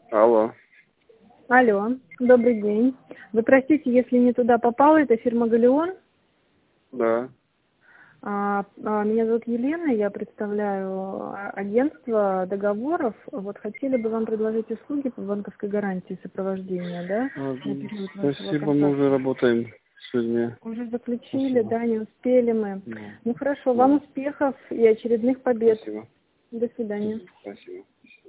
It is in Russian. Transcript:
Алло. Алло, добрый день. Вы простите, если не туда попала, это фирма «Галеон». Да. Меня зовут Елена, я представляю агентство договоров. Вот хотели бы вам предложить услуги по банковской гарантии сопровождения, да? На период вашего Спасибо, мы контракта. уже работаем с людьми. Уже заключили, Спасибо. да, не успели мы. Да. Ну хорошо, Да. вам успехов и очередных побед. Спасибо. До свидания. Спасибо.